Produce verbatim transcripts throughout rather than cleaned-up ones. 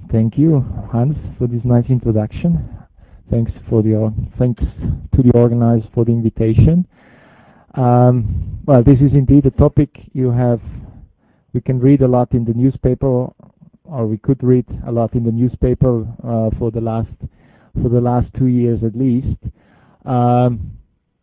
Thank you, Hans, for this nice introduction. Thanks for the or- thanks to the organizers for the invitation. Um, well, this is indeed a topic you have. We can read a lot in the newspaper, or we could read a lot in the newspaper uh, for the last for the last two years at least. Um,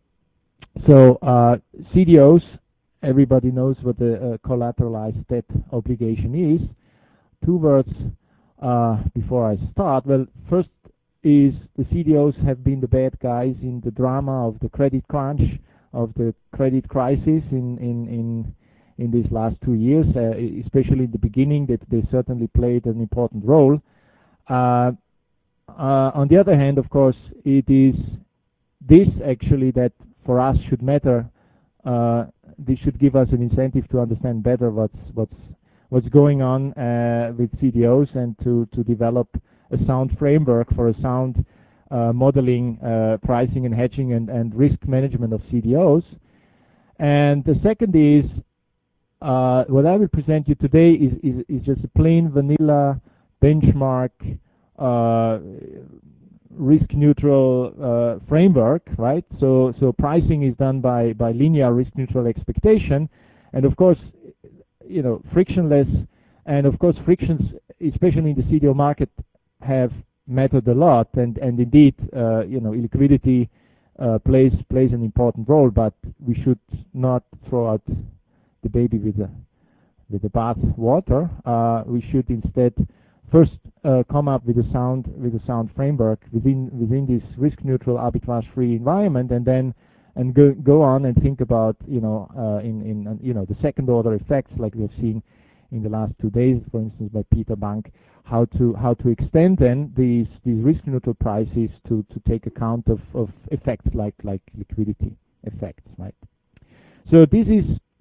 so uh, C D Os, everybody knows what the uh, collateralized debt obligation is. Two words uh, before I start. Well, first is the C D Os have been the bad guys in the drama of the credit crunch, of the credit crisis in in in, in these last two years, uh, especially in the beginning. That they certainly played an important role. Uh, uh, on the other hand, of course, it is this actually that for us should matter. Uh, this should give us an incentive to understand better what's what's what's going on uh, with C D Os and to to develop a sound framework for a sound uh, modeling, uh, pricing and hedging and, and risk management of C D Os. And the second is uh, what I will present you today is, is, is just a plain vanilla benchmark uh, risk neutral uh, framework, right? So so pricing is done by, by linear risk neutral expectation, and of course, you know, frictionless, and of course frictions, especially in the C D O market, have mattered a lot, and and indeed, uh, you know, illiquidity uh, plays plays an important role, but we should not throw out the baby with the with the bath water. Uh, we should instead first uh, come up with a sound with a sound framework within within this risk neutral arbitrage-free environment, and then and go go on and think about, you know, uh, in in uh, you know, the second order effects like we have seen in the last two days, for instance, by Peter Bank, how to how to extend then these these risk neutral prices to to take account of of effects like like liquidity effects, right? So this is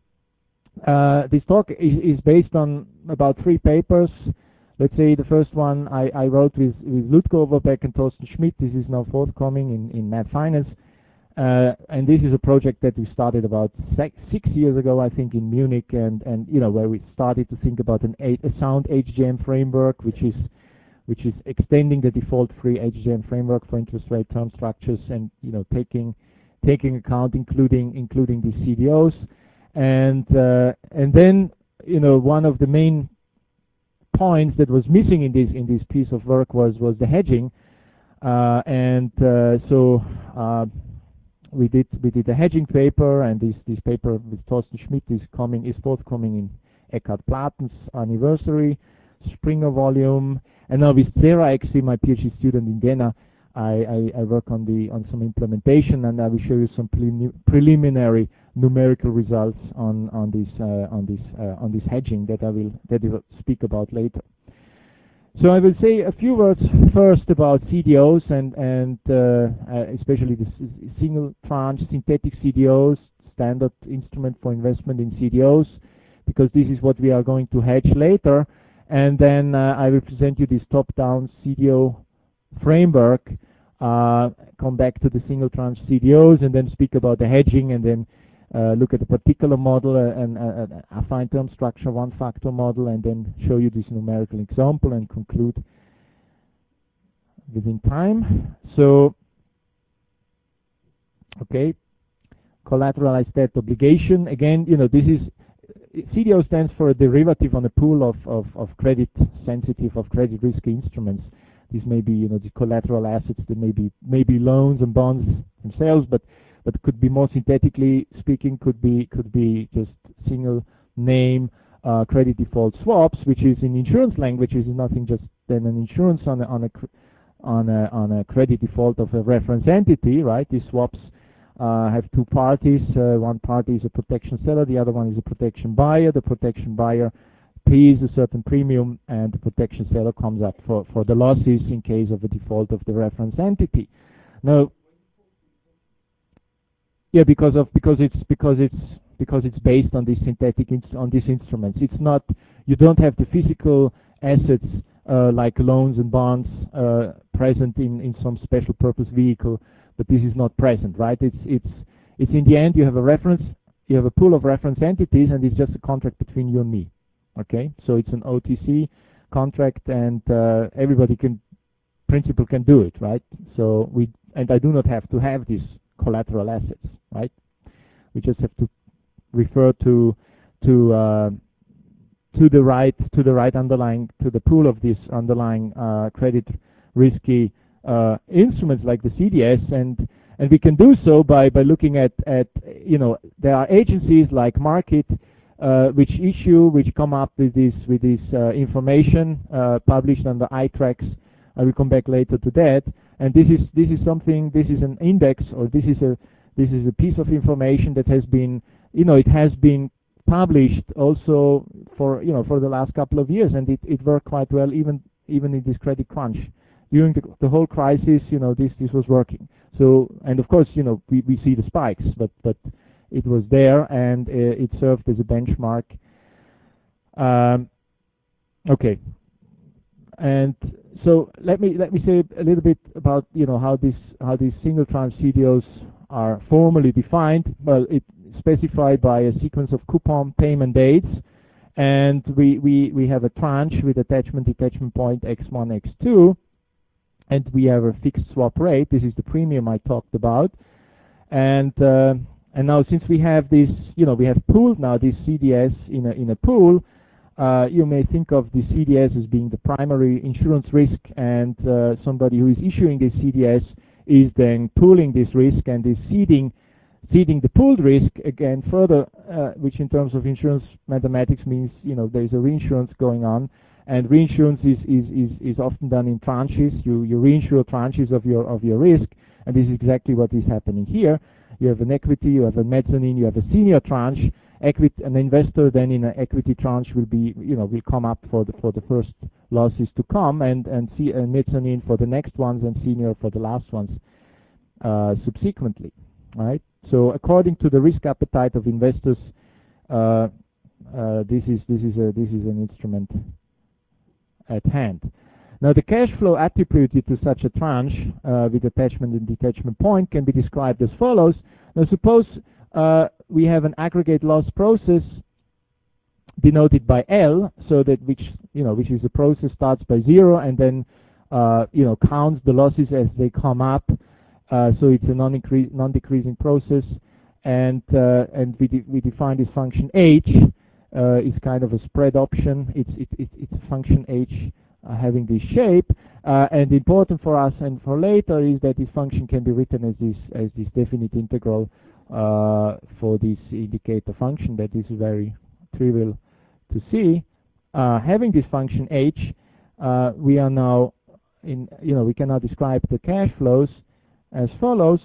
uh, this talk is, is based on about three papers. Let's say the first one I, I wrote with with Ludger Overbeck and Thorsten Schmidt. This is now forthcoming in in Mad Finance. Uh, and this is a project that we started about six, six years ago, I think, in Munich, and, and you know, where we started to think about an a, a sound H G M framework, which is which is extending the default-free H G M framework for interest rate term structures, and, you know, taking taking account, including including the C D Os, and uh, and then, you know, one of the main points that was missing in this in this piece of work was was the hedging, uh, and uh, so. Uh, We did we did a hedging paper, and this this paper with Thorsten Schmidt is coming is forthcoming in Eckhard Platten's anniversary, Springer volume, and now with Sarah, actually my PhD student in Vienna, I, I, I work on the on some implementation, and I will show you some prelim preliminary numerical results on on this uh, on this uh, on this hedging that I will that I will speak about later. So I will say a few words first about C D Os and, and uh, uh, especially the single tranche synthetic C D Os, standard instrument for investment in C D Os, because this is what we are going to hedge later. And then uh, I will present you this top-down C D O framework, uh, come back to the single tranche C D Os, and then speak about the hedging, and then Uh, look at a particular model, uh, and uh, a affine term structure, one factor model, and then show you this numerical example and conclude within time. So, okay, collateralized debt obligation. Again, you know, this is C D O stands for a derivative on a pool of, of, of credit sensitive, of credit risky instruments. These may be, you know, the collateral assets. They may be maybe loans and bonds themselves, but but could be more synthetically speaking, could be could be just single name uh, credit default swaps, which is in insurance language is nothing just than an insurance on a on a on a on a credit default of a reference entity, right? These swaps uh, have two parties. Uh, one party is a protection seller, the other one is a protection buyer. The protection buyer pays a certain premium, and the protection seller comes up for for the losses in case of a default of the reference entity. Now, yeah, because of because it's because it's because it's based on these synthetic inst on these instruments. It's not, you don't have the physical assets uh, like loans and bonds uh, present in in some special purpose vehicle, but this is not present, right? It's it's it's in the end you have a reference, you have a pool of reference entities, and it's just a contract between you and me. Okay, so it's an O T C contract, and uh, everybody can, principal can do it, right? So we, and I do not have to have these collateral assets, right? We just have to refer to to uh, to the right to the right underlying to the pool of these underlying uh, credit risky uh, instruments like the C D S, and and we can do so by by looking at at you know there are agencies like Markit uh, which issue which come up with this with this uh, information uh, published under I TRACS. I will come back later to that. And this is this is something. This is an index, or this is a this is a piece of information that has been you know it has been published also for you know for the last couple of years, and it, it worked quite well even even in this credit crunch during the, the whole crisis. You know this this was working. So, and of course you know we, we see the spikes, but but it was there, and uh, it served as a benchmark. Um, okay, and so let me let me say a little bit about you know how this how these single tranche C D Os are formally defined. Well, it specified by a sequence of coupon payment dates, and we, we, we have a tranche with attachment detachment point x one, x two, and we have a fixed swap rate. This is the premium I talked about. And uh, and now since we have this, you know, we have pooled now this C D S in a, in a pool, uh, you may think of the C D S as being the primary insurance risk, and uh, somebody who is issuing this C D S is then pooling this risk and is ceding Ceding the pooled risk again further, uh, which in terms of insurance mathematics means you know there is a reinsurance going on, and reinsurance is, is, is, is often done in tranches. You you reinsure tranches of your of your risk, and this is exactly what is happening here. You have an equity, you have a mezzanine, you have a senior tranche. Equity, an investor then in an equity tranche will be you know will come up for the for the first losses to come, and and see a mezzanine for the next ones, and senior for the last ones uh, subsequently, right? So according to the risk appetite of investors, uh, uh, this is this is a this is an instrument at hand. Now the cash flow attributed to such a tranche uh, with attachment and detachment point can be described as follows. Now suppose uh, we have an aggregate loss process denoted by L, so that which you know which is a process starts by zero and then uh, you know counts the losses as they come up. Uh, so it's a non-increase, non-decreasing process, and uh, and we de we define this function h. Uh, it's kind of a spread option. It's it, it, it's a function h uh, having this shape, uh, and important for us and for later is that this function can be written as this as this definite integral uh, for this indicator function. That is very trivial to see. Uh, having this function h, uh, we are now in you know we can now describe the cash flows as follows.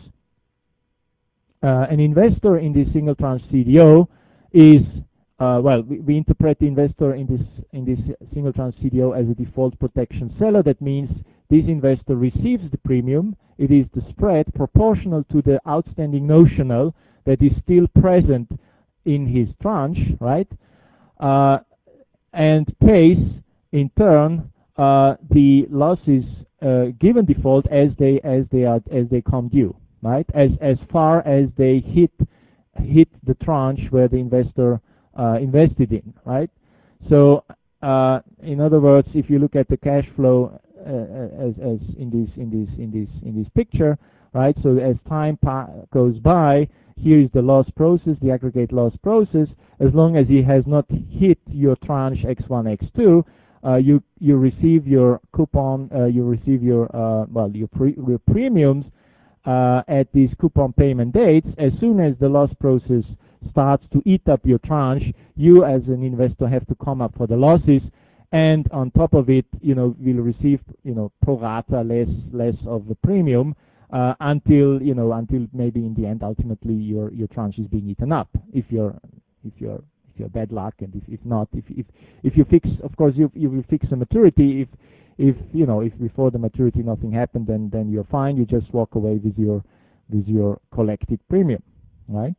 Uh, an investor in this single tranche C D O is uh, well, we, we interpret the investor in this in this single tranche C D O as a default protection seller. That means this investor receives the premium. It is the spread proportional to the outstanding notional that is still present in his tranche, right? Uh, and pays in turn uh, the losses Uh, given default as they as they are as they come due, right? As as far as they hit hit the tranche where the investor uh, invested in, right? So, uh, in other words, if you look at the cash flow uh, as as in this in this in this in this picture, right? So as time pa goes by, here is the loss process, the aggregate loss process. As long as he has not hit your tranche x one, x two. Uh, you you receive your coupon, uh, you receive your uh, well your, pre your premiums uh, at these coupon payment dates. As soon as the loss process starts to eat up your tranche, you as an investor have to come up for the losses, and on top of it, you know, will receive you know pro rata less less of the premium uh, until you know until maybe in the end ultimately your your tranche is being eaten up if you're if you're if you're bad luck, and if, if not, if if if you fix, of course, you you will fix a maturity. If if you know if before the maturity nothing happened, then then you're fine. You just walk away with your with your collected premium, right?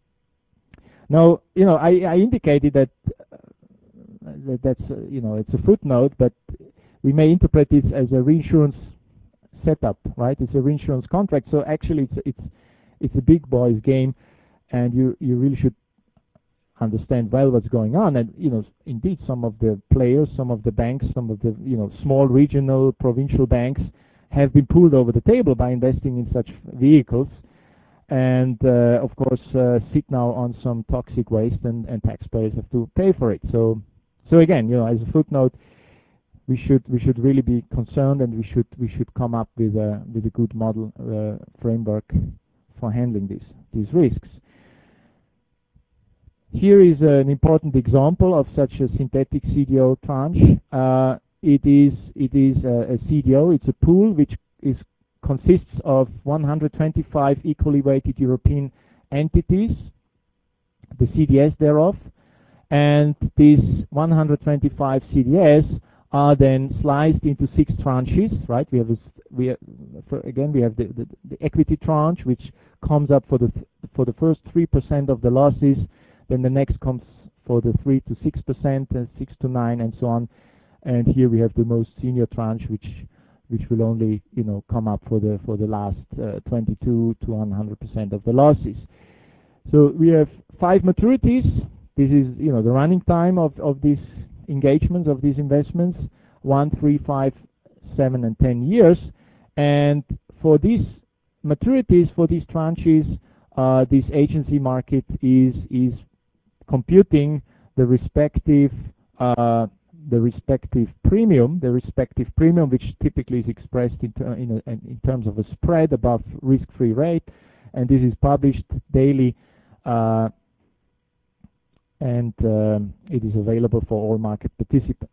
Now you know I I indicated that, uh, that that's uh, you know it's a footnote, but we may interpret this as a reinsurance setup, right? It's a reinsurance contract, so actually it's it's it's a big boys game, and you you really should understand well what's going on. And you know, indeed, some of the players, some of the banks, some of the you know small regional, provincial banks have been pulled over the table by investing in such vehicles, and uh, of course uh, sit now on some toxic waste, and, and taxpayers have to pay for it. So, so again, you know, as a footnote, we should we should really be concerned, and we should we should come up with a with a good model uh, framework for handling these these risks. Here is an important example of such a synthetic C D O tranche. Uh, it is it is a, a C D O. It's a pool which is consists of one hundred twenty-five equally weighted European entities, the C D S thereof, and these one hundred twenty-five C D S are then sliced into six tranches. Right? We have a, we have, for, again we have the, the, the equity tranche, which comes up for the th for the first three percent of the losses. Then the next comes for the three to six percent, and six to nine, and so on. And here we have the most senior tranche, which which will only you know come up for the for the last uh, twenty-two to one hundred percent of the losses. So we have five maturities. This is you know the running time of of these engagements, of these investments: one, three, five, seven, and ten years. And for these maturities, for these tranches, uh, this agency market is is computing the respective uh, the respective premium, the respective premium, which typically is expressed in, ter in, a, in terms of a spread above risk-free rate, and this is published daily, uh, and um, it is available for all market participants.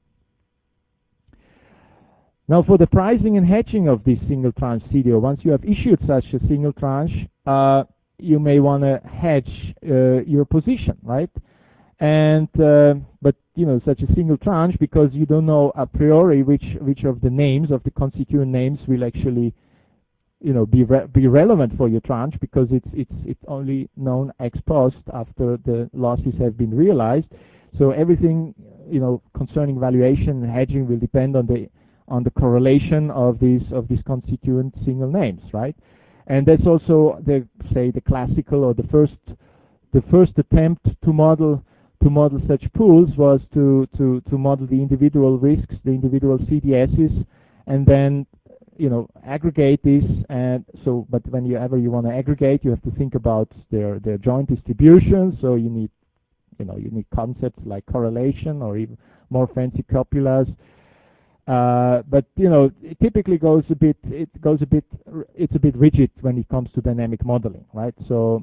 Now, for the pricing and hedging of this single tranche C D O, once you have issued such a single tranche, uh, you may want to hedge uh, your position, right? And uh, but you know such a single tranche, because you don't know a priori which which of the names of the constituent names will actually you know be re be relevant for your tranche, because it's it's it's only known ex post after the losses have been realized. So everything you know concerning valuation and hedging will depend on the on the correlation of these of these constituent single names, right? And that's also the say the classical or the first the first attempt to model to model such pools was to to to model the individual risks, the individual C D Ss, and then you know aggregate this. And so, but whenever you want to aggregate, you have to think about their their joint distribution. So you need you know you need concepts like correlation or even more fancy copulas. Uh, but you know, it typically goes a bit. It goes a bit. It's a bit rigid when it comes to dynamic modeling, right? So,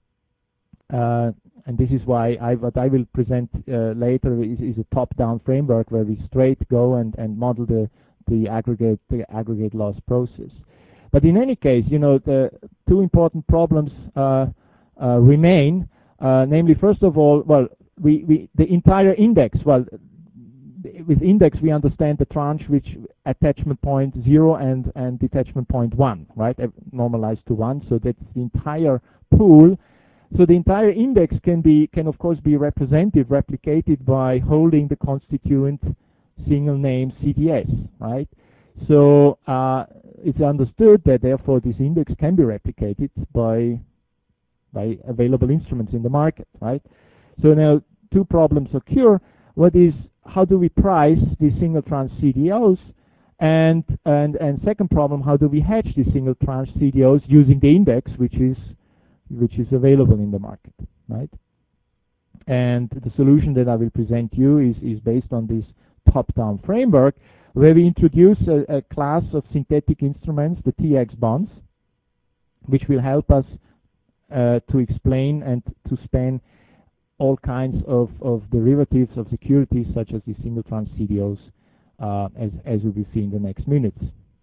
uh, and this is why I what I will present uh, later is, is a top-down framework where we straight go and and model the the aggregate the aggregate loss process. But in any case, you know, the two important problems uh, uh, remain. Uh, namely, first of all, well, we we the entire index. Well. With index, we understand the tranche which attachment point zero and, and detachment point one, right? Normalized to one, so that's the entire pool. So the entire index can be, can of course be represented, replicated by holding the constituent single name C D S, right? So uh, it's understood that therefore this index can be replicated by, by available instruments in the market, right? So now two problems occur. What is How do we price these single tranche C D Os? And, and, and second problem, how do we hedge these single tranche C D Os using the index, which is, which is available in the market, right? And the solution that I will present you is, is based on this top-down framework, where we introduce a, a class of synthetic instruments, the T X bonds, which will help us uh, to explain and to span all kinds of, of derivatives of securities, such as the single tranche C D Os, uh, as, as we will see in the next minutes.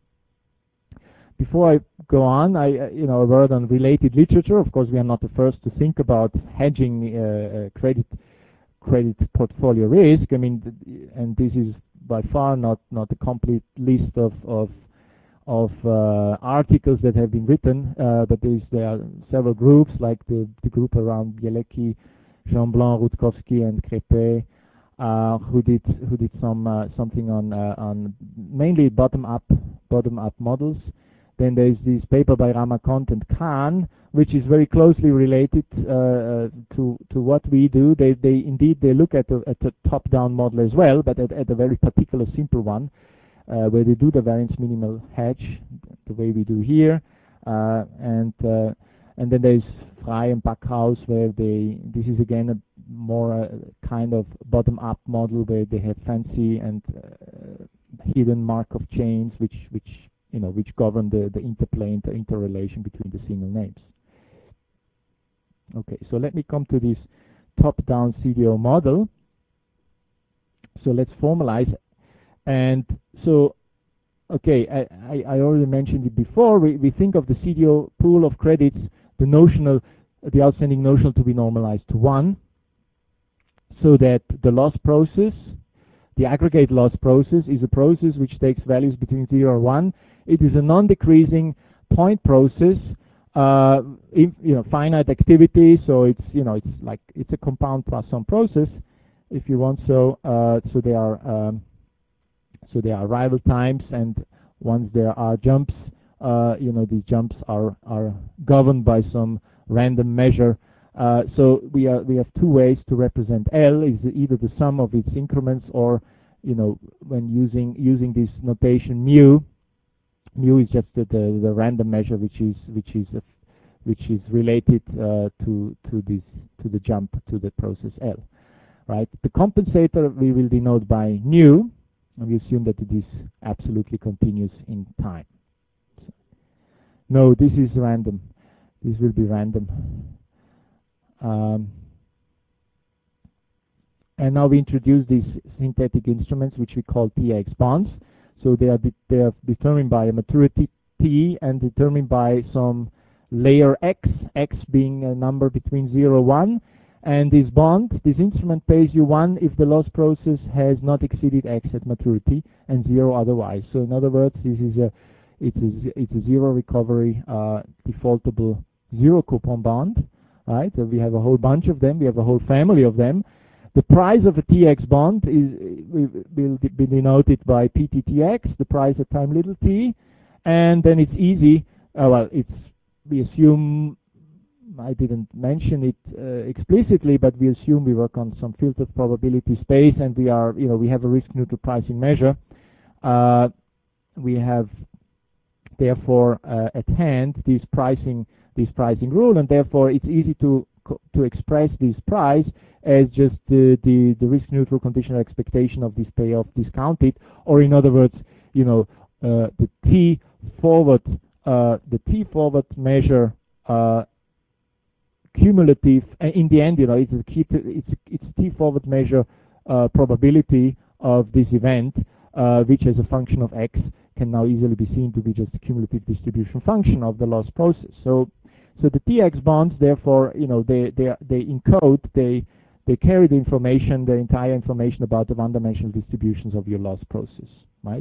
Before I go on, I, uh, you know, a word on related literature. Of course, we are not the first to think about hedging uh, uh, credit credit portfolio risk. I mean, th and this is by far not not a complete list of of of uh, articles that have been written, uh, but there, is, there are several groups, like the the group around Bielecki, Jean Blanc, Rutkowski, and Crépé, uh, who did who did some uh, something on uh, on mainly bottom up bottom up models. Then there's this paper by Ramakant and Khan, which is very closely related uh, to to what we do. They they indeed they look at the at the top-down model as well, but at, at a very particular simple one, uh, where they do the variance minimal hedge, the way we do here, uh, and uh, and then there's Frey and Backhaus, where they this is again a more uh, kind of bottom-up model where they have fancy and uh, hidden Markov chains, which which you know which govern the the interplay and the interrelation between the single names. Okay, so let me come to this top-down C D O model. So let's formalize. And so, okay, I, I, I already mentioned it before. We, we think of the C D O pool of credits, the notional, the outstanding notional to be normalized to one, so that the loss process, the aggregate loss process, is a process which takes values between zero and one. It is a non-decreasing point process. Uh, if, you know, finite activity, so it's you know it's like it's a compound Poisson process, if you want. So uh, so there are um, so there are arrival times, and once there are jumps, uh, you know these jumps are are governed by some random measure. Uh, so we are we have two ways to represent L: is either the sum of its increments, or you know when using using this notation mu. Mu is just the, the, the random measure, which is which is a, which is related uh, to to this to the jump to the process L, right? The compensator we will denote by nu, and we assume that it is absolutely continuous in time. So, no, this is random. This will be random. Um, and now we introduce these synthetic instruments, which we call T X bonds. So they are, de they are determined by a maturity T and determined by some layer X, X being a number between zero and one. And this bond, this instrument pays you one if the loss process has not exceeded X at maturity and zero otherwise. So in other words, this is a, it is, it's a zero recovery uh, defaultable zero coupon bond, right? So we have a whole bunch of them. We have a whole family of them. The price of a T X bond is will be denoted by P T T X, the price at time little t, and then it's easy. Uh, well, it's we assume I didn't mention it uh, explicitly, but we assume we work on some filtered probability space, and we are you know we have a risk neutral pricing measure. Uh, we have therefore uh, at hand this pricing this pricing rule, and therefore it's easy to to express this price as just the, the, the risk-neutral conditional expectation of this payoff discounted, or in other words, you know, uh, the T forward, uh, the T forward measure uh, cumulative. Uh, in the end, you know, it's a key to, it's it's T forward measure uh, probability of this event, uh, which as a function of X can now easily be seen to be just a cumulative distribution function of the loss process. So, so the T X bonds, therefore, you know, they they they encode they They carry the information, the entire information about the one-dimensional distributions of your loss process, right?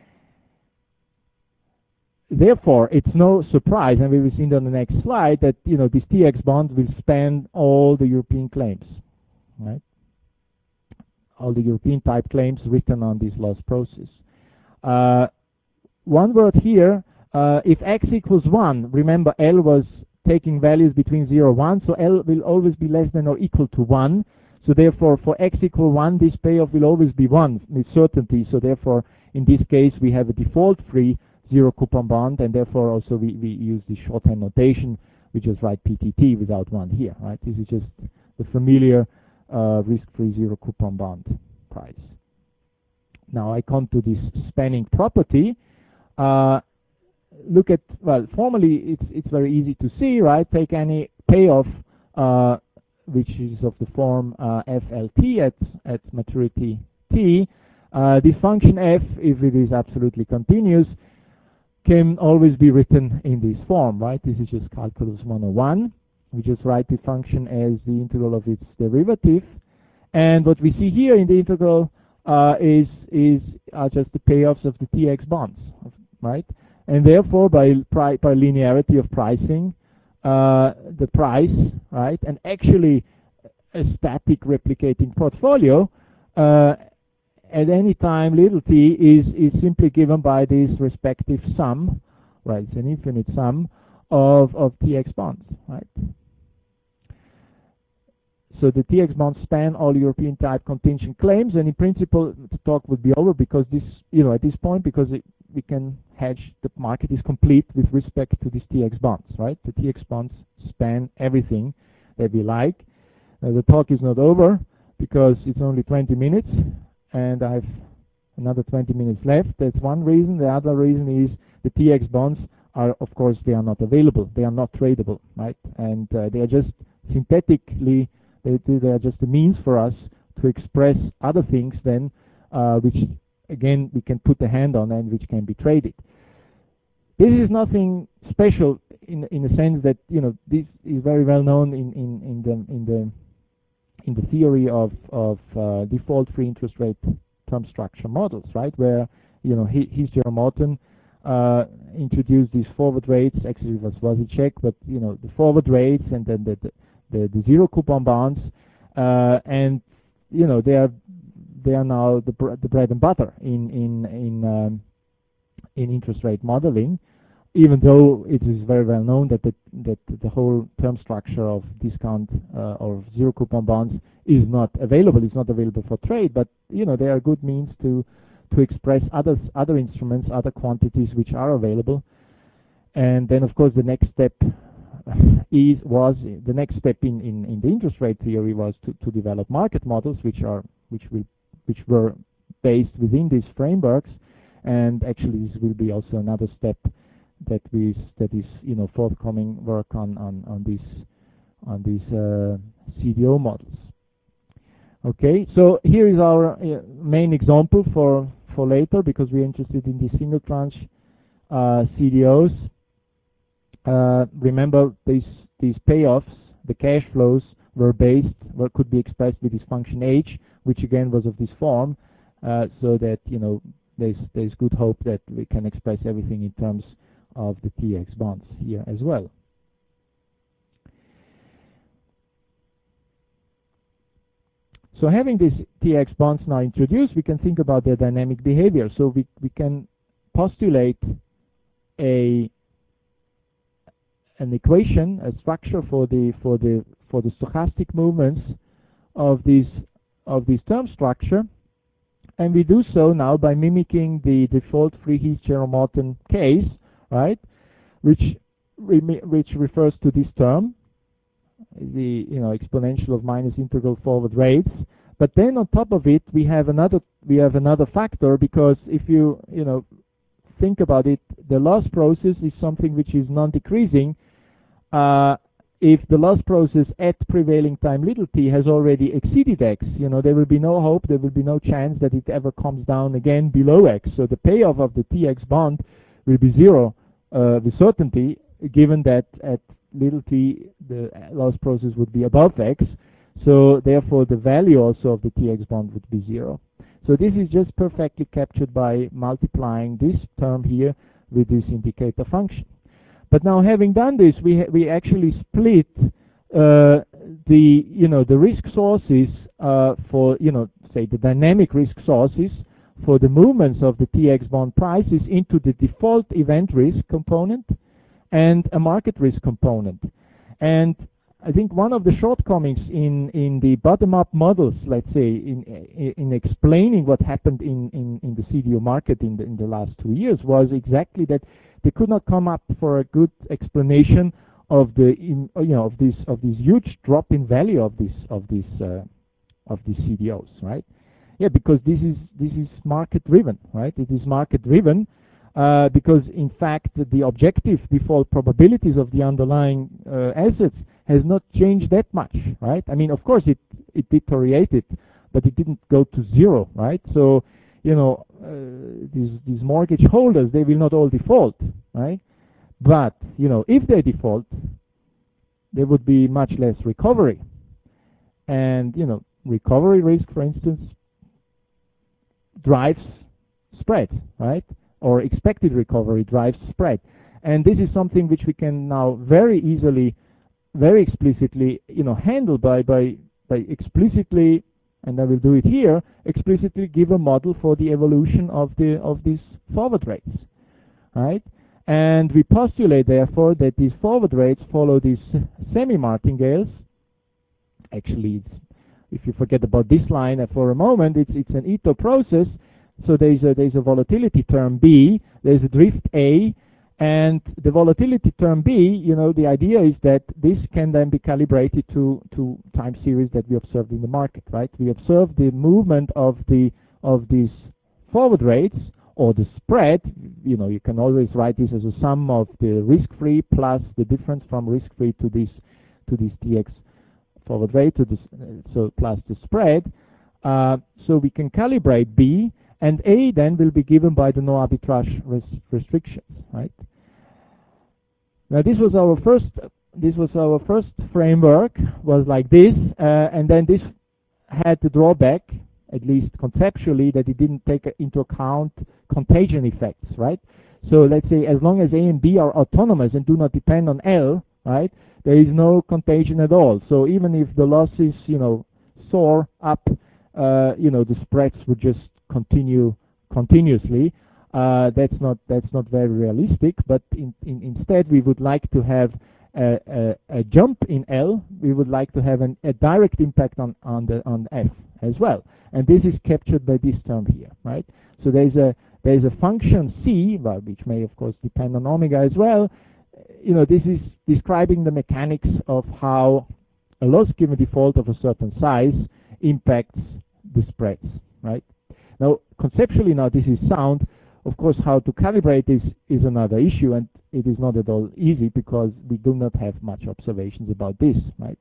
Therefore, it's no surprise, and we will see it on the next slide, that you know this T X bond will span all the European claims, right? All the European type claims written on this loss process. Uh, one word here: uh, if X equals one, remember L was taking values between zero and one, so L will always be less than or equal to one. So therefore, for X equal one, this payoff will always be one with certainty. So therefore, in this case, we have a default-free zero coupon bond, and therefore also we, we use the shorthand notation. We just write P T T without one here, right? This is just the familiar uh, risk-free zero coupon bond price. Now I come to this spanning property. Uh, Look at, well, formally it's it's very easy to see, right? Take any payoff uh, which is of the form uh, F L T at, at maturity T. Uh, this function F, if it is absolutely continuous, can always be written in this form, right? This is just calculus one oh one. We just write the function as the integral of its derivative. And what we see here in the integral uh, is, is uh, just the payoffs of the T X bonds, right? And therefore, by, by linearity of pricing, uh, the price, right, and actually a static replicating portfolio uh, at any time little t is, is simply given by this respective sum right? It's an infinite sum of, of T X bonds, right? So the T X bonds span all European type contingent claims, and in principle the talk would be over because this, you know, at this point, because it, we can hedge, the market is complete with respect to these T X bonds, right? The T X bonds span everything that we like. Uh, the talk is not over because it's only twenty minutes, and I have another twenty minutes left. That's one reason. The other reason is the T X bonds are, of course, they are not available. They are not tradable, right? And uh, they are just synthetically, they, they are just a means for us to express other things then, uh, which, again, we can put a hand on and which can be traded. This is nothing special in in the sense that, you know, this is very well known in in in the in the in the theory of of uh, default-free interest rate term structure models, right? Where, you know, he, he's Jerome Morton uh, introduced these forward rates. Actually, it was Wasicek, but, you know, the forward rates and then the the, the, the zero coupon bonds, uh, and, you know, they are they are now the br the bread and butter in in in um, in interest rate modeling. Even though it is very well known that the, that the whole term structure of discount uh, or zero coupon bonds is not available, it's not available for trade, but, you know, they are good means to to express others, other instruments, other quantities which are available. And then, of course, the next step is was the next step in, in, in the interest rate theory was to, to develop market models which are which will which were based within these frameworks. And actually, this will be also another step that is that is you know forthcoming work on on on these on these uh, C D O models. Okay, so here is our uh, main example for for later, because we're interested in these single tranche uh, C D Os. Uh, remember, these these payoffs, the cash flows were based, were could be expressed with this function h, which again was of this form, uh, so that you know there's there's good hope that we can express everything in terms of the T X bonds here as well. So having these T X bonds now introduced, we can think about their dynamic behavior. So we, we can postulate a an equation, a structure for the for the for the stochastic movements of these of this term structure, and we do so now by mimicking the default free Heath-Jerome Morton case, right? Which which refers to this term, the you know exponential of minus integral forward rates. But then on top of it, we have another we have another factor, because if you you know think about it, the loss process is something which is non-decreasing. Uh, if the loss process at prevailing time little t has already exceeded x, you know there will be no hope, there will be no chance that it ever comes down again below x. So the payoff of the T X bond will be zero uh, with certainty, given that at little t the loss process would be above x. So therefore the value also of the T X bond would be zero. So this is just perfectly captured by multiplying this term here with this indicator function. But now, having done this, we ha we actually split uh, the you know the risk sources uh, for you know say the dynamic risk sources for the movements of the T X bond prices into the default event risk component and a market risk component. And I think one of the shortcomings in in the bottom-up models, let's say, in in explaining what happened in in in the C D O market in the in the last two years, was exactly that they could not come up for a good explanation of the in, you know of this of this huge drop in value of this of this uh, of these C D Os, right? Yeah, because this is this is market driven, right? It is market driven uh, because in fact the objective default probabilities of the underlying uh, assets has not changed that much, right? I mean, of course it it deteriorated, but it didn't go to zero, right? So you know, uh, these, these mortgage holders, they will not all default, right? But, you know, if they default, there would be much less recovery. And, you know, recovery risk, for instance, drives spread, right? Or expected recovery drives spread. And this is something which we can now very easily, very explicitly, you know, handle by, by, by explicitly, and I will do it here, explicitly give a model for the evolution of the of these forward rates, right? And we postulate, therefore, that these forward rates follow these semi-martingales. Actually, it's, if you forget about this line for a moment, it's, it's an Ito process. So there's a, there's a volatility term B, there's a drift A, and the volatility term B, you know, the idea is that this can then be calibrated to, to time series that we observed in the market, right? We observe the movement of the of these forward rates, or the spread. You know, you can always write this as a sum of the risk-free plus the difference from risk-free to this to this T X forward rate, to this, uh, so plus the spread. Uh, so we can calibrate B, and A then will be given by the no arbitrage res restrictions, right? Now this was our first. This was our first framework. Was like this, uh, and then this had the drawback, at least conceptually, that it didn't take into account contagion effects, right? So let's say as long as A and B are autonomous and do not depend on L, right, there is no contagion at all. So even if the losses, you know, soar up, uh, you know, the spreads would just continue continuously. Uh, that's not that's not very realistic. But in, in, instead, we would like to have a, a, a jump in L. We would like to have an, a direct impact on on the on F as well. And this is captured by this term here, right? So there's a there's a function C, well, which may of course depend on omega as well. You know, this is describing the mechanics of how a loss given default of a certain size impacts the spreads, right? Now, conceptually, now this is sound. Of course, how to calibrate this is another issue, and it is not at all easy because we do not have much observations about this, right?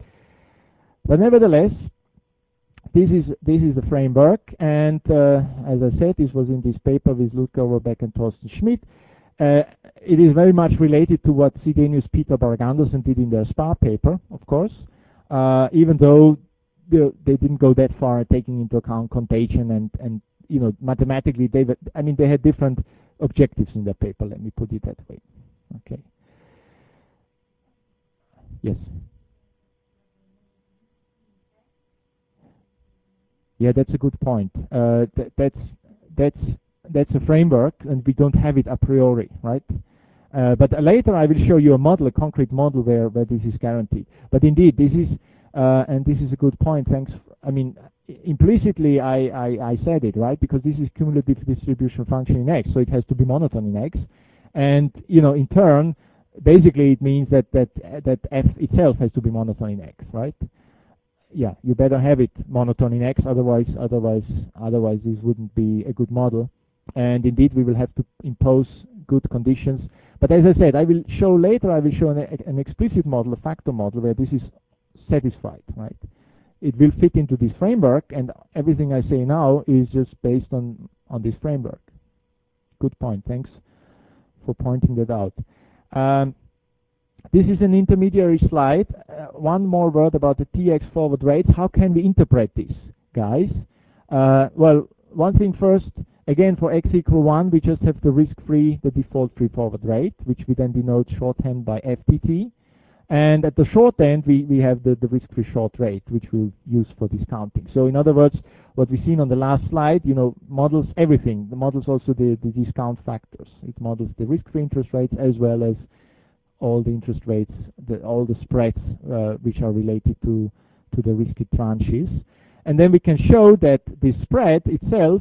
But nevertheless, this is this is the framework, and uh, as I said, this was in this paper with Ludger Overbeck and Thorsten Schmidt. Uh, it is very much related to what Sidenius, Peter, Barg-Andersen did in their SPA paper, of course, uh, even though they, they didn't go that far, taking into account contagion and and you know, mathematically, they were, I mean, they had different objectives in their paper. Let me put it that way. Okay. Yes. Yeah, that's a good point. Uh, th that's that's that's a framework, and we don't have it a priori, right? Uh, but later, I will show you a model, a concrete model where where this is guaranteed. But indeed, this is uh, and this is a good point. Thanks. I mean, implicitly, I, I, I said it, right? Because this is cumulative distribution function in X, so it has to be monotone in X. And, you know, in turn, basically it means that, that, that F itself has to be monotone in X, right? Yeah, you better have it monotone in X, otherwise, otherwise, otherwise this wouldn't be a good model. And indeed, we will have to impose good conditions. But as I said, I will show later, I will show an, an explicit model, a factor model, where this is satisfied, right? It will fit into this framework, and everything I say now is just based on, on this framework. Good point. Thanks for pointing that out. Um, this is an intermediary slide. Uh, one more word about the T X forward rates. How can we interpret this, guys? Uh, well, one thing first, again, for X equal one, we just have the risk-free, the default-free forward rate, which we then denote shorthand by F T T. And at the short end, we, we have the, the risk-free short rate, which we'll use for discounting. So in other words, what we've seen on the last slide, you know, models everything. The models also the, the discount factors. It models the risk-free interest rates as well as all the interest rates, the, all the spreads uh, which are related to, to the risky tranches. And then we can show that the spread itself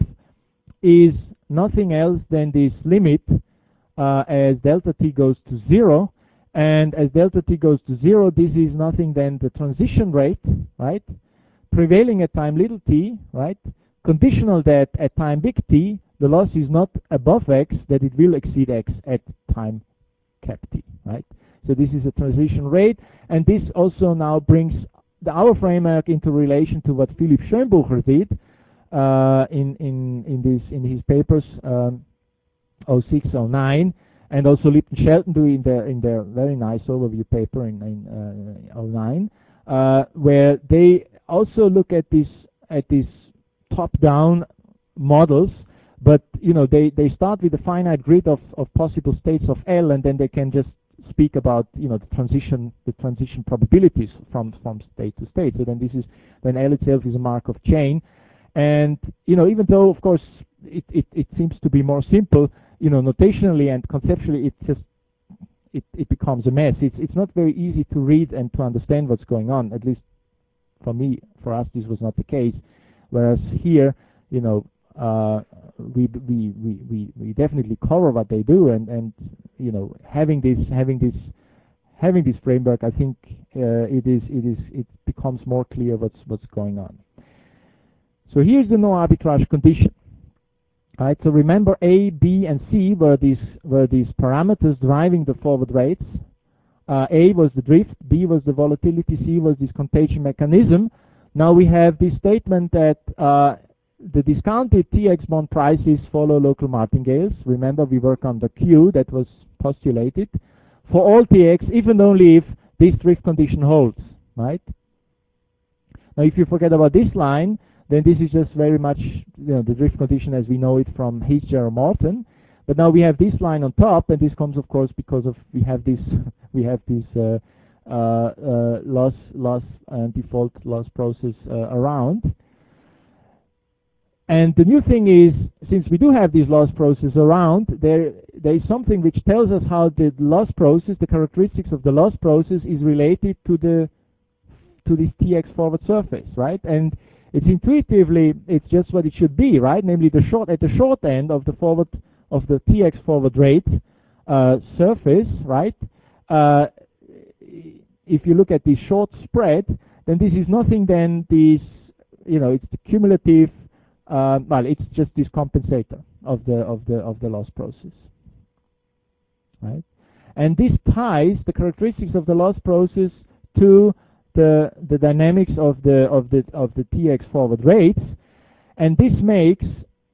is nothing else than this limit uh, as delta t goes to zero. And as delta t goes to zero, this is nothing than the transition rate, right? Prevailing at time little t, right? Conditional that at time big T, the loss is not above X, that it will exceed X at time cap T, right? So this is a transition rate, and this also now brings the, our framework into relation to what Philipp Schönbucher did uh, in in in this in his papers um, oh six oh nine. And also Lipton Shelton do in their in their very nice overview paper in, in uh, oh nine, uh, where they also look at this at these top-down models, but you know they they start with a finite grid of of possible states of L, and then they can just speak about you know the transition the transition probabilities from from state to state. So then this is then L itself is a Markov chain, and you know even though of course it it, it seems to be more simple. you know, notationally and conceptually, it just it, it becomes a mess. It's it's not very easy to read and to understand what's going on. At least for me, for us, this was not the case. Whereas here, you know, uh, we, we we we we definitely cover what they do, and and you know, having this having this having this framework, I think uh, it is it is it becomes more clear what's what's going on. So here's the no arbitrage condition. Right. So remember, A, B, and C were these were these parameters driving the forward rates. Uh, A was the drift, B was the volatility, C was this contagion mechanism. Now we have this statement that uh, the discounted T X bond prices follow local martingales. Remember, we work on the Q that was postulated for all T X, if and only if this drift condition holds. Right. Now, if you forget about this line, then this is just very much, you know, the drift condition as we know it from Heischer or Morton. But now we have this line on top, and this comes, of course, because of we have this we have this uh, uh, uh, loss loss and default loss process uh, around. And the new thing is, since we do have this loss process around, there there is something which tells us how the loss process, the characteristics of the loss process, is related to the to this T X forward surface, right? And it's intuitively, it's just what it should be, right? Namely, the short at the short end of the forward of the T X forward rate uh, surface, right? Uh, if you look at the short spread, then this is nothing than this, you know, it's the cumulative. Uh, well, it's just this compensator of the of the of the loss process, right? And this ties the characteristics of the loss process to the the dynamics of the of the of the T X forward rates, and this makes,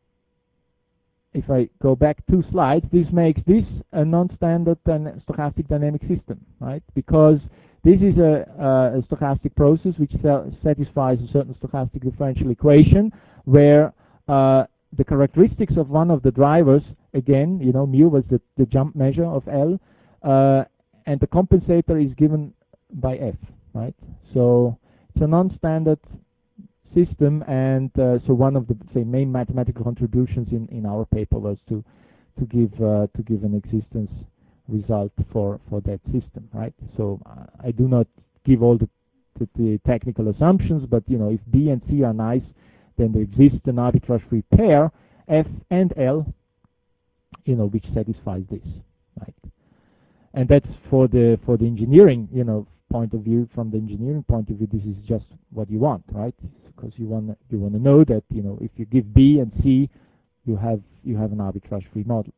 if I go back two slides, this makes this a non-standard dyna stochastic dynamic system, right? Because this is a, uh, a stochastic process which satisfies a certain stochastic differential equation where uh, the characteristics of one of the drivers, again, you know, mu was the, the jump measure of L, uh, and the compensator is given by F, right? So it's a non-standard system, and uh, so one of the say main mathematical contributions in, in our paper was to to give uh, to give an existence result for for that system, right? So uh, I do not give all the, the the technical assumptions, but you know, if B and C are nice, then there exists an arbitrage-free pair F and L, you know, which satisfies this, right? And that's for the for the engineering, you know, point of view. From the engineering point of view, this is just what you want, right? Because you want you want to know that, you know, if you give B and C, you have you have an arbitrage-free model.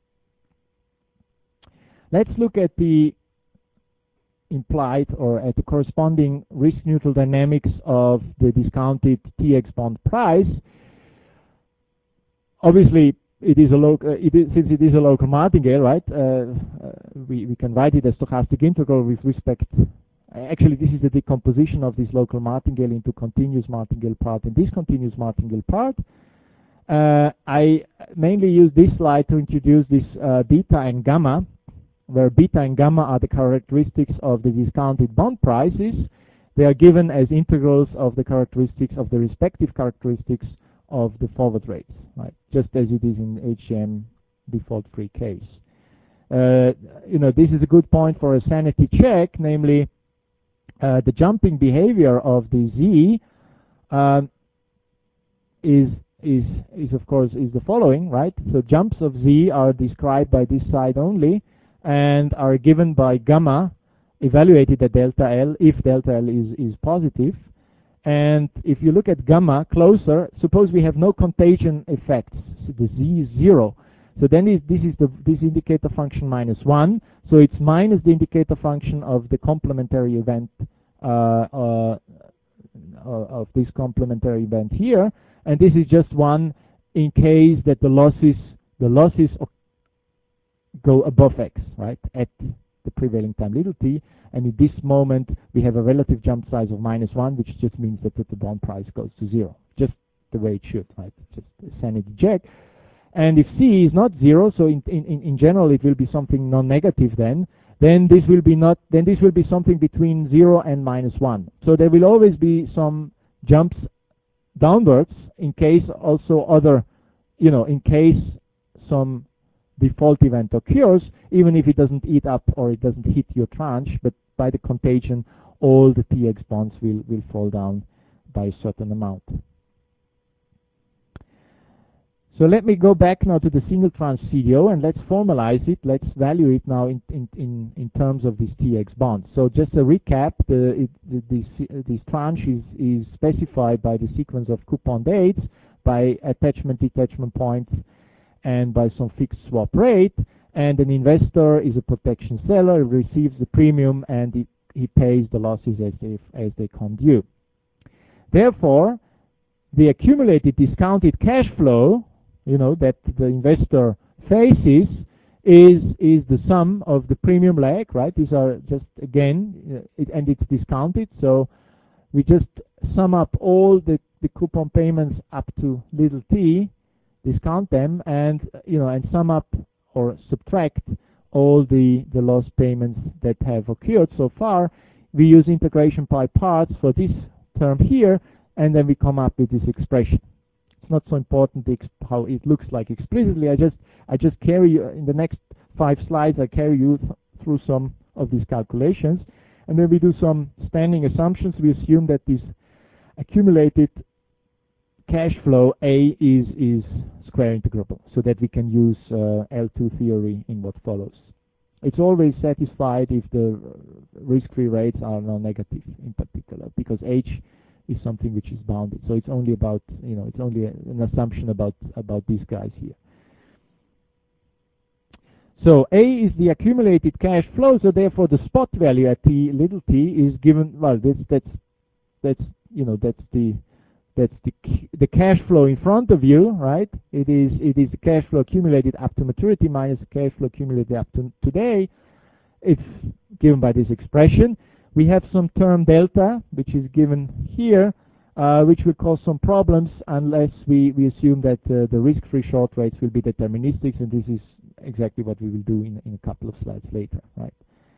Let's look at the implied or at the corresponding risk-neutral dynamics of the discounted T X bond price. Obviously, it is a local. Uh, it is, since it is a local martingale, right? Uh, uh, we we can write it as stochastic integral with respect. Actually, this is the decomposition of this local martingale into continuous martingale part and discontinuous martingale part. Uh, I mainly use this slide to introduce this uh, beta and gamma, where beta and gamma are the characteristics of the discounted bond prices. They are given as integrals of the characteristics of the respective characteristics of the forward rates, right? Just as it is in H C M default-free case. Uh, you know, this is a good point for a sanity check, namely uh, the jumping behavior of the Z um, is is is of course is the following, right? So jumps of Z are described by this side only, and are given by gamma evaluated at delta L if delta L is is positive. And if you look at gamma closer, suppose we have no contagion effects, so the Z is zero. So then is, this is the this indicator function minus one. So it's minus the indicator function of the complementary event uh, uh, of this complementary event here, and this is just one in case that the losses the losses go above X, right, at the prevailing time little t. And in this moment, we have a relative jump size of minus one, which just means that the bond price goes to zero, just the way it should, right? Just a sanity check. And if C is not zero, so in, in, in general it will be something non-negative then, then this will be not, then this will be something between zero and minus one. So there will always be some jumps downwards in case also other, you know, in case some default event occurs, even if it doesn't eat up or it doesn't hit your tranche, but by the contagion, all the T X bonds will, will fall down by a certain amount. So let me go back now to the single tranche C D O, and let's formalize it. Let's value it now in, in, in, in terms of this T X bond. So just a recap, the, it, the, this, uh, this tranche is, is specified by the sequence of coupon dates, by attachment detachment points, and by some fixed swap rate. And an investor is a protection seller, receives the premium, and he, he pays the losses as they, as they come due. Therefore, the accumulated discounted cash flow, you know, that the investor faces is is the sum of the premium lag, right? These are just, again, uh, it, and it's discounted, so we just sum up all the, the coupon payments up to little t, discount them, and, you know, and sum up or subtract all the, the loss payments that have occurred so far. We use integration by parts for this term here, and then we come up with this expression. It's not so important how it looks like explicitly. I just I just carry you in the next five slides. I carry you th through some of these calculations, and then we do some standing assumptions. We assume that this accumulated cash flow A is is square integrable, so that we can use uh, L two theory in what follows. It's always satisfied if the risk-free rates are non-negative in particular, because H is something which is bounded. So it's only about, you know, it's only a, an assumption about about these guys here. So A is the accumulated cash flow. So therefore, the spot value at t little t is given. Well, that's that's that's you know that's the that's the the cash flow in front of you, right? It is it is the cash flow accumulated up to maturity minus the cash flow accumulated up to today. It's given by this expression. We have some term delta, which is given here, uh, which will cause some problems unless we, we assume that uh, the risk-free short rates will be deterministic, and this is exactly what we will do in, in a couple of slides later, right?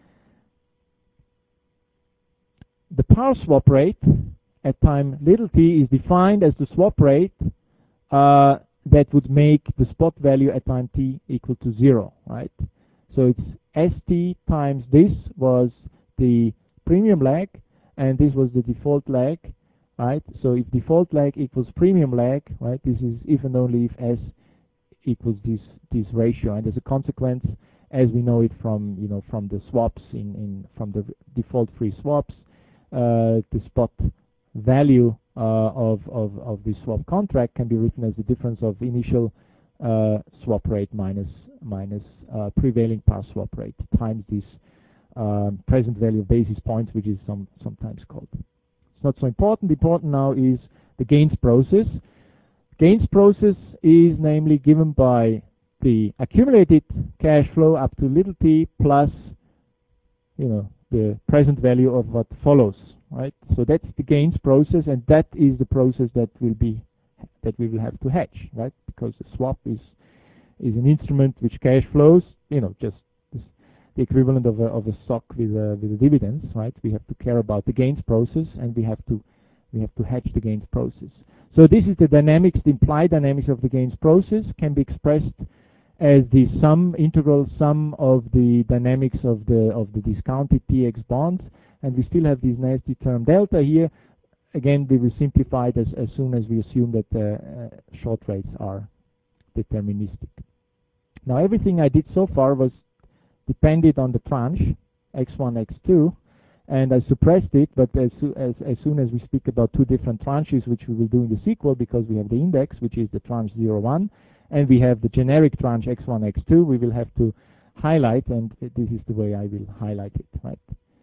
The par swap rate at time little t is defined as the swap rate uh, that would make the spot value at time t equal to zero, right? So it's st times this was the premium lag, and this was the default lag, right? So if default lag equals premium lag, right, this is if and only if S equals this this ratio, and as a consequence, as we know it from you know from the swaps in in from the default free swaps, uh, the spot value uh, of of of this swap contract can be written as the difference of initial uh, swap rate minus minus uh, prevailing par swap rate times this Um, present value of basis points, which is some, sometimes called. It's not so important. Important now is the gains process. Gains process is namely given by the accumulated cash flow up to little t plus, you know, the present value of what follows, right? So that's the gains process, and that is the process that will be that we will have to hedge, right? Because the swap is is an instrument which cash flows, you know, just the equivalent of a, of a stock with a, with a dividends, right? We have to care about the gains process, and we have to we have to hedge the gains process. So this is the dynamics, the implied dynamics of the gains process can be expressed as the sum, integral sum of the dynamics of the of the discounted T X bonds, and we still have this nasty term delta here. Again, we will simplify it as, as soon as we assume that uh, uh, short rates are deterministic. Now, everything I did so far was depended on the tranche, x one, x two, and I suppressed it, but as, as, as soon as we speak about two different tranches, which we will do in the sequel, because we have the index, which is the tranche zero one, and we have the generic tranche x one, x two, we will have to highlight, and this is the way I will highlight it, right?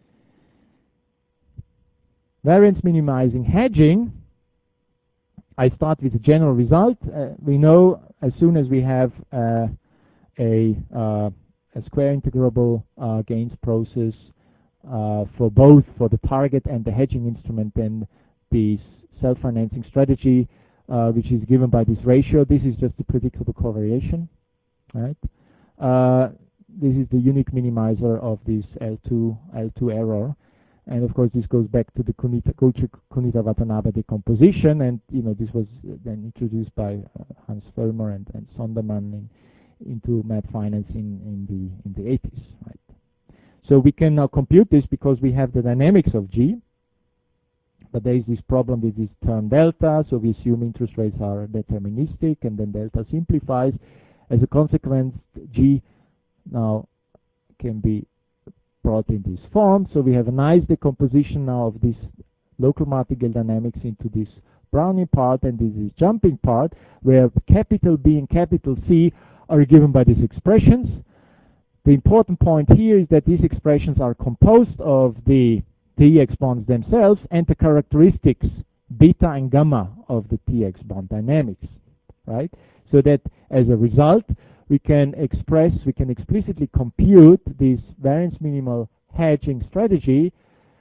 Variance minimizing hedging, I start with the general result. Uh, we know as soon as we have uh, a uh, a square integrable uh, gains process uh, for both for the target and the hedging instrument, then the self-financing strategy, uh, which is given by this ratio. This is just a predictable covariation, right? Uh, this is the unique minimizer of this L two L two error, and of course this goes back to the Kunita, Kunita Watanabe decomposition, and you know this was then introduced by uh, Hans Vollmer and, and Sondermann in into math finance in, in the in the eighties, right? So we can now compute this because we have the dynamics of G, but there is this problem with this term delta, so we assume interest rates are deterministic, and then delta simplifies. As a consequence, G now can be brought in this form. So we have a nice decomposition now of this local martingale dynamics into this Brownian part and this is jumping part, where capital B and capital C are given by these expressions. The important point here is that these expressions are composed of the T X bonds themselves and the characteristics beta and gamma of the T X bond dynamics, right? So that as a result, we can express, we can explicitly compute this variance minimal hedging strategy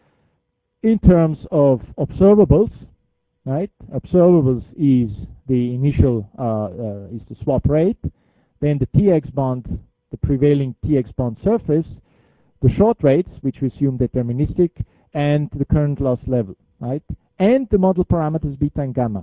in terms of observables, right? Observables is the initial, uh, uh, is the swap rate, then the T X bond, the prevailing T X bond surface, the short rates, which we assume deterministic, and the current loss level, right? And the model parameters beta and gamma.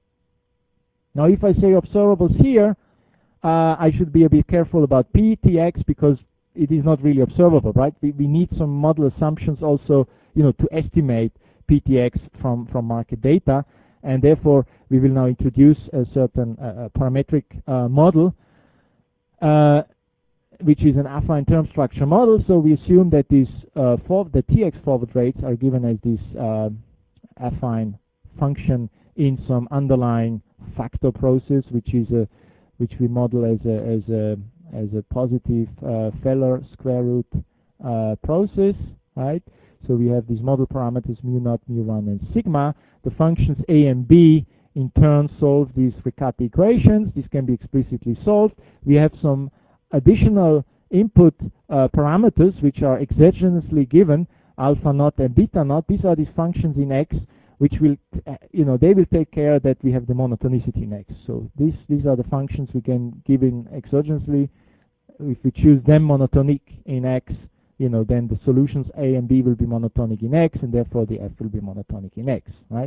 Now, if I say observables here, uh, I should be a bit careful about P, T X, because it is not really observable, right? We, we need some model assumptions also, you know, to estimate P T X from, from market data, and therefore we will now introduce a certain uh, parametric uh, model, uh, which is an affine term structure model. So we assume that these uh, for the T X forward rates are given as this uh, affine function in some underlying factor process, which is a which we model as a as a as a positive uh, Feller square root uh, process, right? So we have these model parameters mu naught, mu one, and sigma. The functions A and B in turn solve these Riccati equations. This can be explicitly solved. We have some additional input uh, parameters which are exogenously given, alpha naught and beta naught. These are these functions in X, which will, uh, you know, they will take care that we have the monotonicity in X. So these these are the functions we can give in exogenously. If we choose them monotonic in X, you know, then the solutions A and B will be monotonic in X, and therefore the F will be monotonic in X, right?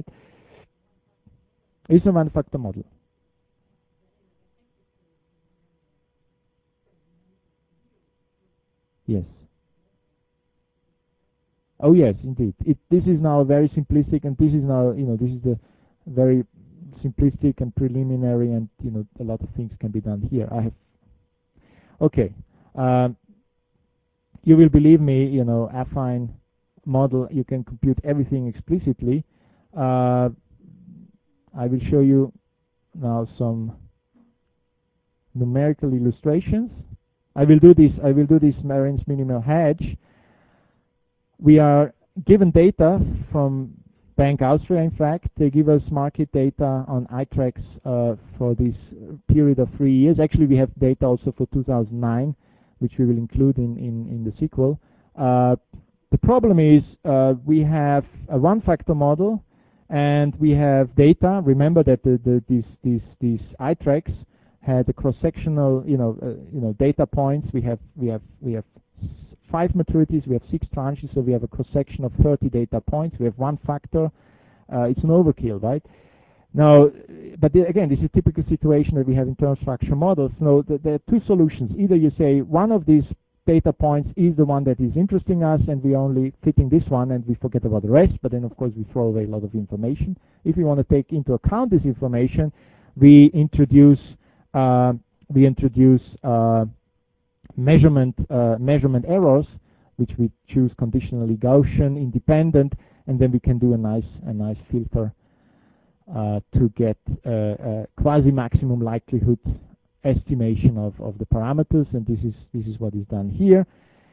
It's a one-factor model. Yes. Oh yes, indeed. It, this is now very simplistic, and this is now, you know, this is the very simplistic and preliminary, and you know, a lot of things can be done here. I have. Okay. Um, you will believe me, you know, affine model. You can compute everything explicitly. Uh, I will show you now some numerical illustrations. I will do this. I will do this variance minimal hedge. We are given data from Bank Austria. In fact, they give us market data on I T R E X uh, for this period of three years. Actually, we have data also for two thousand nine, which we will include in in, in the sequel. Uh, the problem is uh, we have a one-factor model, and we have data. Remember that the, the these these these I T R E X had a cross-sectional, you know, uh, you know, data points. We have we have we have five maturities. We have six tranches, so we have a cross-section of thirty data points. We have one factor. Uh, it's an overkill, right? Now, but the, again, this is a typical situation that we have in term structure models. So th there are two solutions. Either you say one of these data points is the one that is interesting us, and we only fit in this one, and we forget about the rest. But then, of course, we throw away a lot of information. If we want to take into account this information, we introduce uh, we introduce uh, measurement uh, measurement errors, which we choose conditionally Gaussian independent, and then we can do a nice a nice filter uh, to get uh, a quasi maximum likelihood estimation of of the parameters, and this is this is what is done here.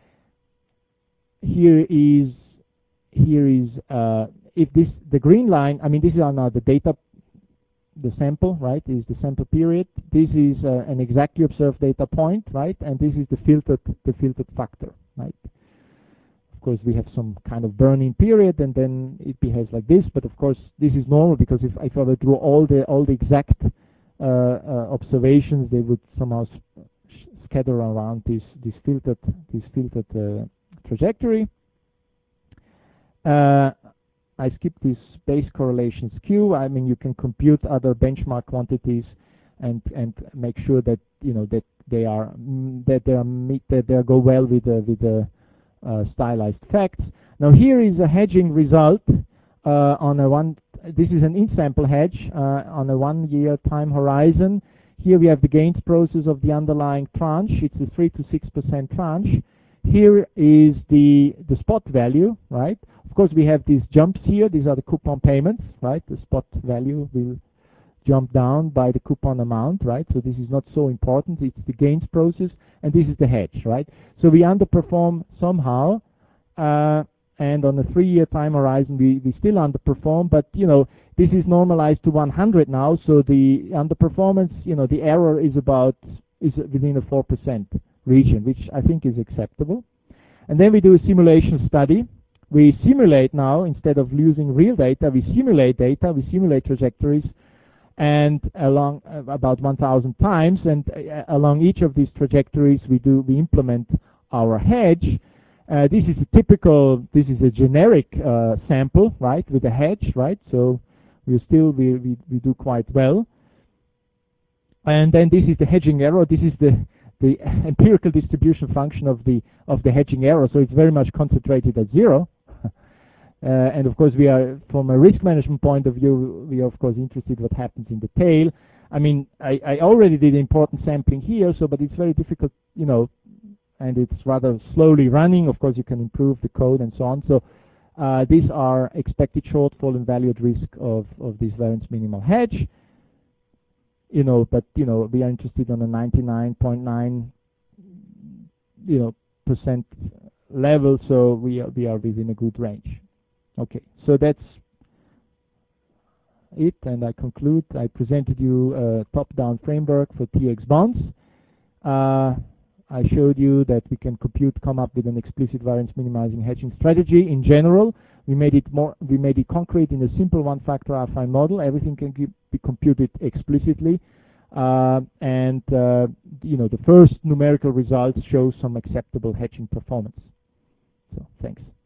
Here is here is uh, if this the green line. I mean, these are now the data. The sample, right, is the sample period. This is uh, an exactly observed data point, right, and this is the filtered the filtered factor, right. Of course, we have some kind of burn-in period, and then it behaves like this. But of course, this is normal, because if, if I were to do all the all the exact uh, uh, observations, they would somehow scatter around this this filtered this filtered uh, trajectory. Uh, I skip this base correlation skew. I mean, you can compute other benchmark quantities and and make sure that you know that they are mm, that they are meet that they go well with the with the uh, stylized facts. Now here is a hedging result uh, on a one. This is an in-sample hedge uh, on a one-year time horizon. Here we have the gains process of the underlying tranche. It's a three to six percent tranche. Here is the the spot value, right? Of course, we have these jumps here. These are the coupon payments, right? The spot value will jump down by the coupon amount, right? So this is not so important. It's the gains process, and this is the hedge, right? So we underperform somehow, uh, and on a three-year time horizon, we, we still underperform, but, you know, this is normalized to one hundred now, so the underperformance, you know, the error is about, is within a four percent region, which I think is acceptable. And then we do a simulation study. We simulate now, instead of using real data, we simulate data, we simulate trajectories, and along uh, about one thousand times, and uh, along each of these trajectories we do we implement our hedge. Uh, this is a typical, this is a generic uh, sample, right, with a hedge, right? So we still we, we we do quite well. And then this is the hedging error. This is the the empirical distribution function of the of the hedging error. So it's very much concentrated at zero. Uh, and of course, we are, from a risk management point of view, we are of course interested what happens in the tail. I mean, I, I already did important sampling here, so but it's very difficult, you know, and it's rather slowly running. Of course, you can improve the code and so on. So uh, these are expected shortfall and valued risk of of this variance minimal hedge. You know, but you know, we are interested on a ninety-nine point nine, you know, percent level, so we are we are within a good range. Okay, so that's it, and I conclude. I presented you a top-down framework for T X bonds. Uh, I showed you that we can compute, come up with an explicit variance minimizing hedging strategy in general. We made it more, we made it concrete in a simple one-factor affine model. Everything can be computed explicitly, uh, and uh, you know, the first numerical results show some acceptable hedging performance. So, thanks.